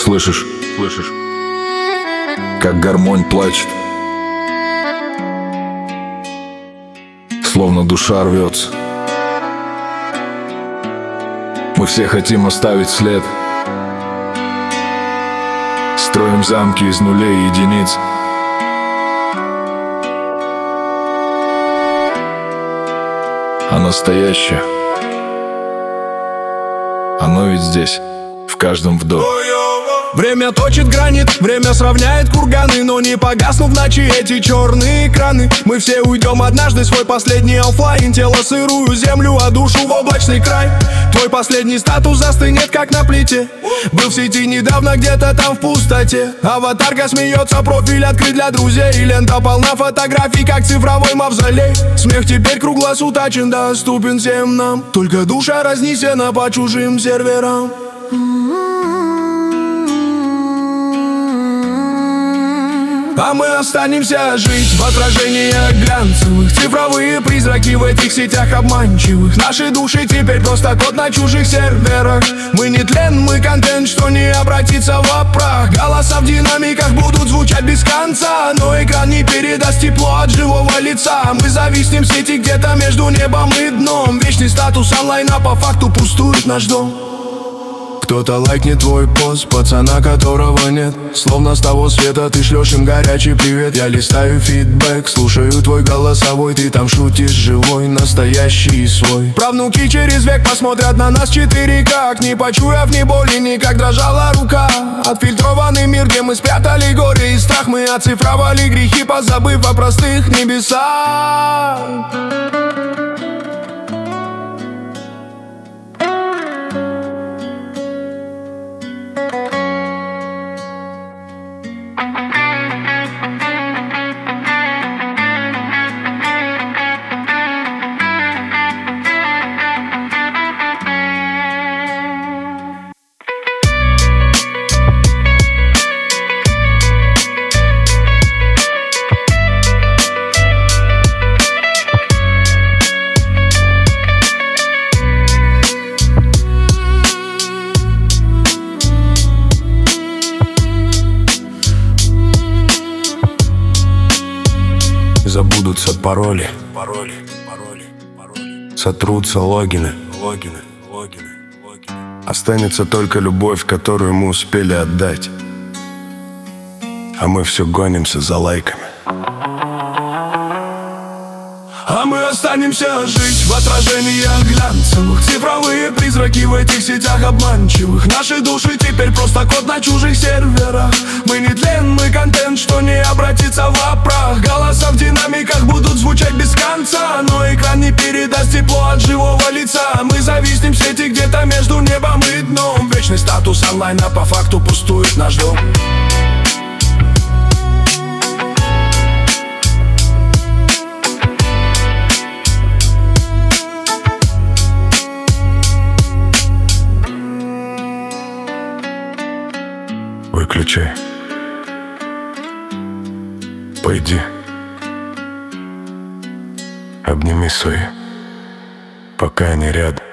Слышишь? Слышишь? Как гармонь плачет, словно душа рвется. Мы все хотим оставить след, строим замки из нулей и единиц. А настоящее, оно ведь здесь, в каждом вдохе. Время точит гранит, время сравняет курганы, но не погаснут в ночи эти черные экраны. Мы все уйдем однажды, свой последний оффлайн. Тело сырую землю, а душу в облачный край. Твой последний статус застынет, как на плите. Был в сети недавно, где-то там в пустоте. Аватарка смеется, профиль открыт для друзей. И лента полна фотографий, как цифровой мавзолей. Смех теперь круглосуточен, доступен всем нам. Только душа разнесена по чужим серверам. А мы останемся жить в отражениях глянцевых. Цифровые призраки в этих сетях обманчивых. Наши души теперь просто код на чужих серверах. Мы не тлен, мы контент, что не обратится в прах. Голоса в динамиках будут звучать без конца, но экран не передаст тепло от живого лица. Мы зависнем в сети где-то между небом и дном. Вечный статус онлайна по факту пустует наш дом. Кто-то лайкнет твой пост, пацана которого нет. Словно с того света ты шлешь им горячий привет. Я листаю фидбэк, слушаю твой голосовой. Ты там шутишь живой, настоящий и свой. Правнуки через век посмотрят на нас 4К, не почуяв ни боли, ни как дрожала рука. Отфильтрованный мир, где мы спрятали горе и страх. Мы оцифровали грехи, позабыв о простых небесах. Забудутся пароли, сотрутся логины. Останется только любовь, которую мы успели отдать. А мы все гонимся за лайками. А мы останемся жить в отражениях глянцевых. Цифровые призраки в этих сетях обманчивых. Наши души теперь просто код на чужих серверах. Мы не тлен, мы контент, что не обратится в прах. Голоса в динамиках будут звучать без конца, но экран не передаст тепло от живого лица. Мы зависнем в сети где-то между небом и дном. Вечный статус онлайна по факту пустует наш дом. Выключай. Пойди. Обними свои, пока они рядом.